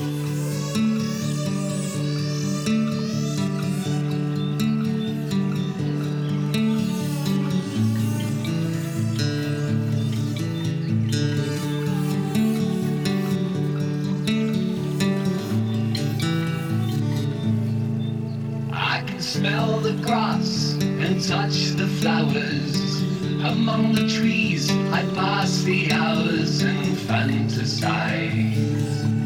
I can smell the grass and touch the flowers. Among the trees I pass the hours and fantasize.